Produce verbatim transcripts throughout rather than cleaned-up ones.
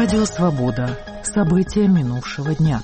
Радио «Свобода». События минувшего дня.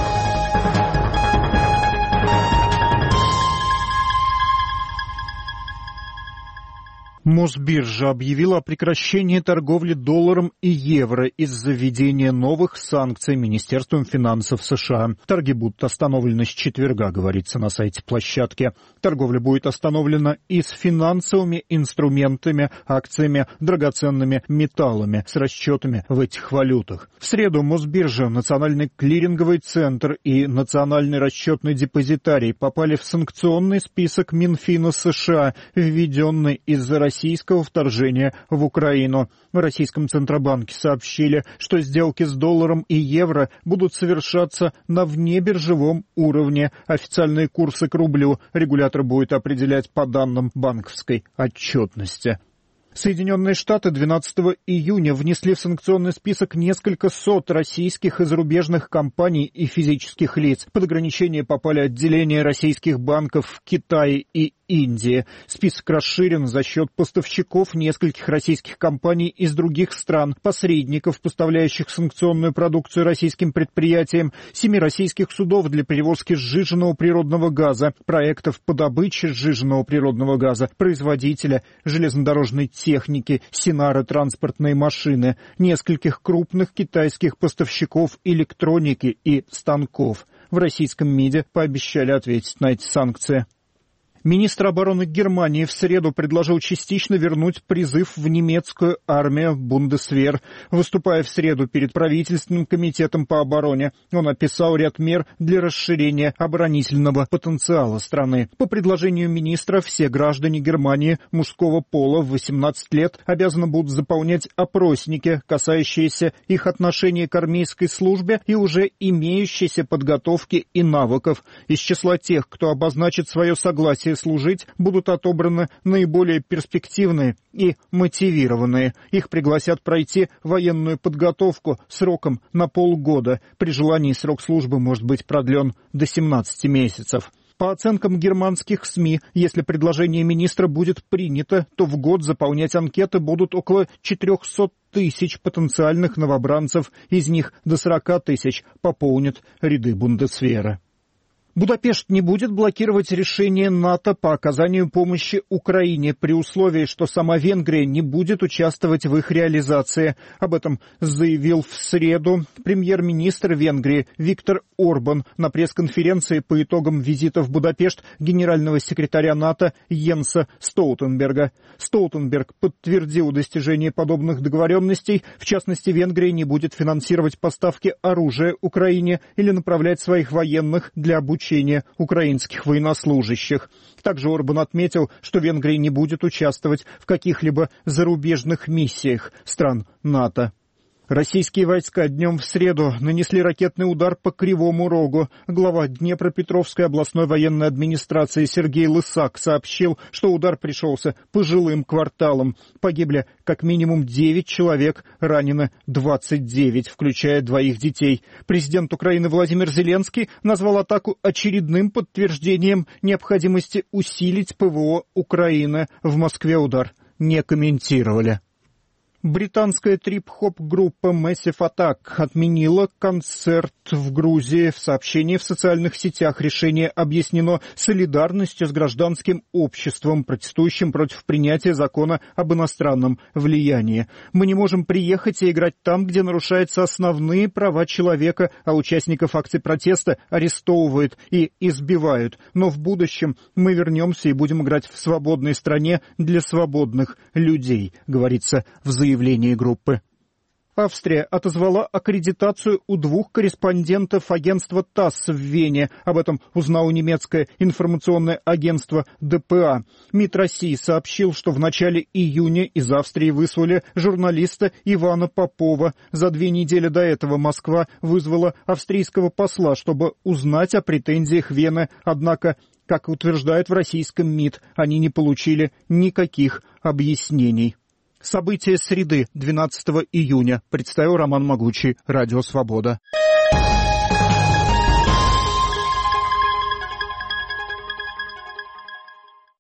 Мосбиржа объявила о прекращении торговли долларом и евро из-за введения новых санкций Министерством финансов США. Торги будут остановлены с четверга, говорится на сайте площадки. Торговля будет остановлена и с финансовыми инструментами, акциями, драгоценными металлами с расчетами в этих валютах. В среду Мосбиржа, Национальный клиринговый центр и Национальный расчетный депозитарий попали в санкционный список Минфина США, введенный из-за российского вторжения в Украину. В российском Центробанке сообщили, что сделки с долларом и евро будут совершаться на внебиржевом уровне. Официальные курсы к рублю регулятор будет определять по данным банковской отчетности. Соединенные Штаты двенадцатого июня внесли в санкционный список несколько сот российских и зарубежных компаний и физических лиц. Под ограничение попали отделения российских банков в Китае и Индии. Список расширен за счет поставщиков нескольких российских компаний из других стран, посредников, поставляющих санкционную продукцию российским предприятиям, семи российских судов для перевозки сжиженного природного газа, проектов по добыче сжиженного природного газа, производителя железнодорожной техники, Синара транспортные машины, нескольких крупных китайских поставщиков электроники и станков. В российском МИДе пообещали ответить на эти санкции. Министр обороны Германии в среду предложил частично вернуть призыв в немецкую армию Бундесвер. Выступая в среду перед правительственным комитетом по обороне, он описал ряд мер для расширения оборонительного потенциала страны. По предложению министра, все граждане Германии мужского пола в восемнадцать лет обязаны будут заполнять опросники, касающиеся их отношения к армейской службе и уже имеющейся подготовки и навыков. Из числа тех, кто обозначит свое согласие служить, будут отобраны наиболее перспективные и мотивированные. Их пригласят пройти военную подготовку сроком на полгода. При желании срок службы может быть продлен до семнадцати месяцев. По оценкам германских СМИ, если предложение министра будет принято, то в год заполнять анкеты будут около четырехсот тысяч потенциальных новобранцев, из них до сорока тысяч пополнят ряды Бундесвера. Будапешт не будет блокировать решение НАТО по оказанию помощи Украине при условии, что сама Венгрия не будет участвовать в их реализации. Об этом заявил в среду премьер-министр Венгрии Виктор Орбан на пресс-конференции по итогам визита в Будапешт генерального секретаря НАТО Йенса Столтенберга. Столтенберг подтвердил достижение подобных договоренностей. В частности, Венгрия не будет финансировать поставки оружия Украине или направлять своих военных для обучения украинских военнослужащих. Также Орбан отметил, что Венгрия не будет участвовать в каких-либо зарубежных миссиях стран НАТО. Российские войска днем в среду нанесли ракетный удар по Кривому Рогу. Глава Днепропетровской областной военной администрации Сергей Лысак сообщил, что удар пришелся по жилым кварталам. Погибли как минимум девять человек, ранены двадцать девять, включая двоих детей. Президент Украины Владимир Зеленский назвал атаку очередным подтверждением необходимости усилить ПВО Украины. В Москве удар не комментировали. Британская трип-хоп-группа Massive Attack отменила концерт в Грузии. В сообщении в социальных сетях решение объяснено солидарностью с гражданским обществом, протестующим против принятия закона об иностранном влиянии. Мы не можем приехать и играть там, где нарушаются основные права человека, а участников акций протеста арестовывают и избивают. Но в будущем мы вернемся и будем играть в свободной стране для свободных людей, говорится в заявлении. Заявление группы. Австрия отозвала аккредитацию у двух корреспондентов агентства ТАСС в Вене. Об этом узнало немецкое информационное агентство ДПА. МИД России сообщил, что в начале июня из Австрии выслали журналиста Ивана Попова. За две недели до этого Москва вызвала австрийского посла, чтобы узнать о претензиях Вены. Однако, как утверждают в российском МИД, они не получили никаких объяснений. События среды, двенадцатого июня. Представил Роман Могучий, Радио Свобода.